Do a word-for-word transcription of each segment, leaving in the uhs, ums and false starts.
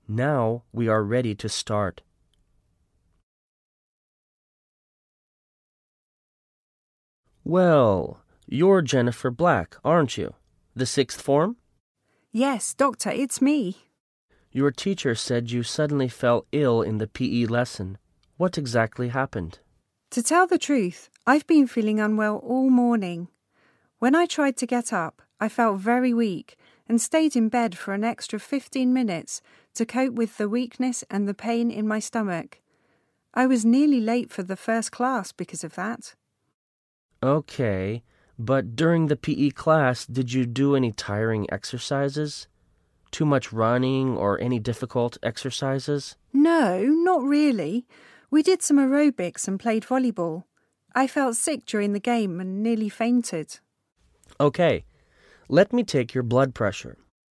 Now we are ready to start. Well, you're Jennifer Black, aren't you? The sixth form? Yes, doctor, it's me. Your teacher said you suddenly fell ill in the P E lesson. What exactly happened? To tell the truth, I've been feeling unwell all morning. When I tried to get up, I felt very weak and stayed in bed for an extra fifteen minutes to cope with the weakness and the pain in my stomach. I was nearly late for the first class because of that. Okay, but during the P E class, did you do any tiring exercises? Too much running or any difficult exercises? No, not really. We did some aerobics and played volleyball. I felt sick during the game and nearly fainted. Okay, let me take your blood pressure.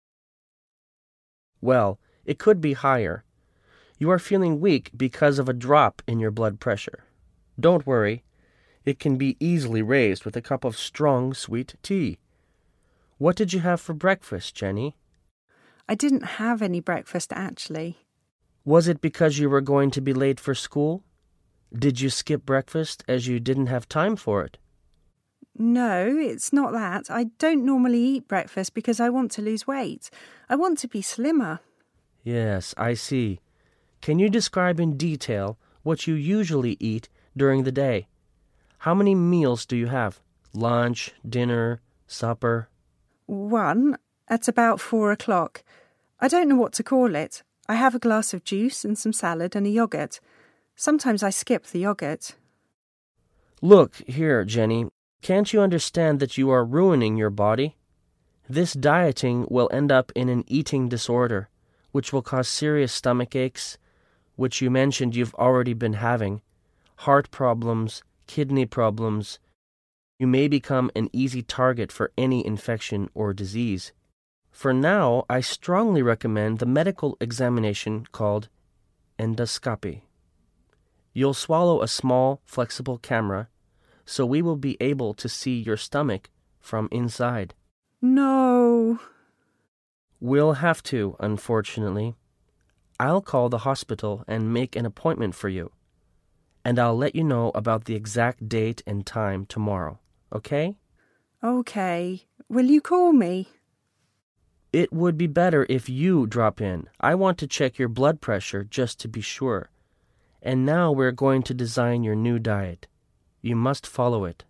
Well, it could be higher. You are feeling weak because of a drop in your blood pressure. Don't worry, it can be easily raised with a cup of strong, sweet tea. What did you have for breakfast, Jenny? I didn't have any breakfast, actually. Was it because you were going to be late for school? Did you skip breakfast as you didn't have time for it? No, it's not that. I don't normally eat breakfast because I want to lose weight. I want to be slimmer. Yes, I see. Can you describe in detail what you usually eat during the day? How many meals do you have? Lunch, dinner, supper? One, at about four o'clock. I don't know what to call it. I have a glass of juice and some salad and a yogurt. Sometimes I skip the yogurt. Look here, Jenny. Can't you understand that you are ruining your body? This dieting will end up in an eating disorder, which will cause serious stomach aches, which you mentioned you've already been having, heart problems, kidney problems. You may become an easy target for any infection or disease. For now, I strongly recommend the medical examination called endoscopy. You'll swallow a small, flexible camera, so we will be able to see your stomach from inside. No. We'll have to, unfortunately. I'll call the hospital and make an appointment for you. And I'll let you know about the exact date and time tomorrow, okay? Okay. Will you call me? It would be better if you drop in. I want to check your blood pressure just to be sure. And now we're going to design your new diet. You must follow it.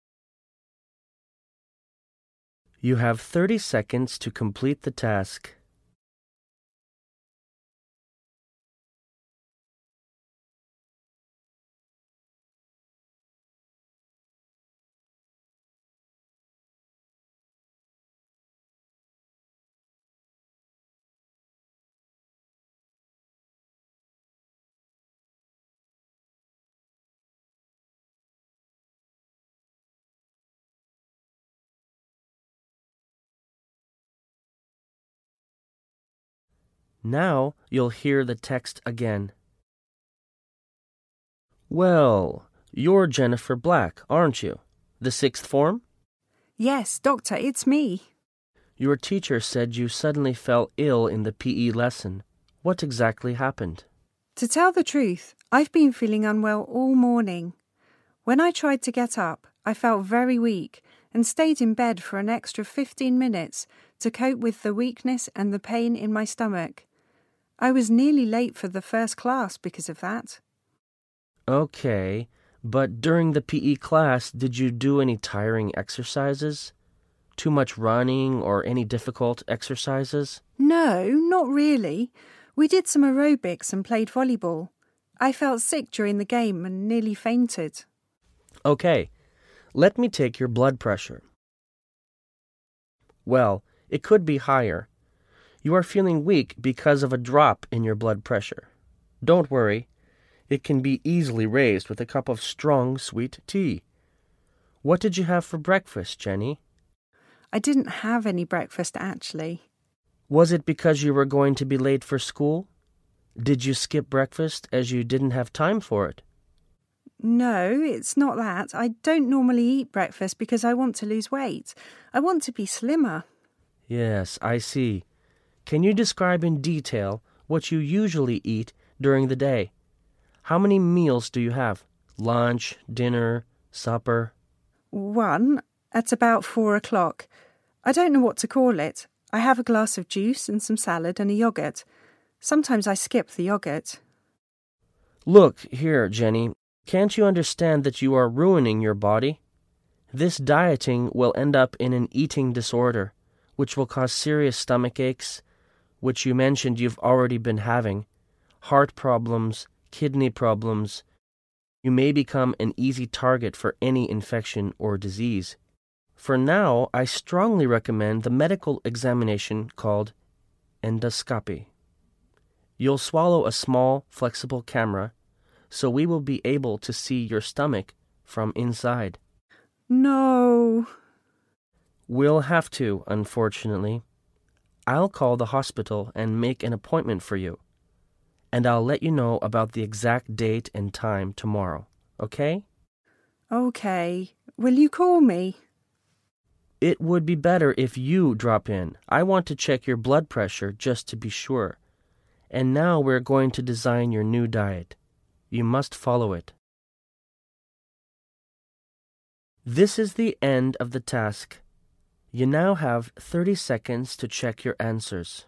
You have thirty seconds to complete the task. Now you'll hear the text again. Well, you're Jennifer Black, aren't you? The sixth form? Yes, doctor, it's me. Your teacher said you suddenly fell ill in the P E lesson. What exactly happened? To tell the truth, I've been feeling unwell all morning. When I tried to get up, I felt very weak and stayed in bed for an extra fifteen minutes to cope with the weakness and the pain in my stomach. I was nearly late for the first class because of that. Okay, but during the P E class, did you do any tiring exercises? Too much running or any difficult exercises? No, not really. We did some aerobics and played volleyball. I felt sick during the game and nearly fainted. Okay, let me take your blood pressure. Well, it could be higher. You are feeling weak because of a drop in your blood pressure. Don't worry, it can be easily raised with a cup of strong, sweet tea. What did you have for breakfast, Jenny? I didn't have any breakfast, actually. Was it because you were going to be late for school? Did you skip breakfast as you didn't have time for it? No, it's not that. I don't normally eat breakfast because I want to lose weight. I want to be slimmer. Yes, I see. Can you describe in detail what you usually eat during the day. How many meals do you have? Lunch, dinner, supper? One, at about four o'clock. I don't know what to call it. I have a glass of juice and some salad and a yogurt. Sometimes I skip the yogurt. Look here, Jenny. Can't you understand that you are ruining your body? This dieting will end up in an eating disorder, which will cause serious stomach aches, which you mentioned you've already been having, heart problems, kidney problems. You may become an easy target for any infection or disease. For now, I strongly recommend the medical examination called endoscopy. You'll swallow a small, flexible camera, so we will be able to see your stomach from inside. No. We'll have to, unfortunately. I'll call the hospital and make an appointment for you. And I'll let you know about the exact date and time tomorrow, okay? Okay. Will you call me? It would be better if you drop in. I want to check your blood pressure just to be sure. And now we're going to design your new diet. You must follow it. This is the end of the task. You now have thirty seconds to check your answers.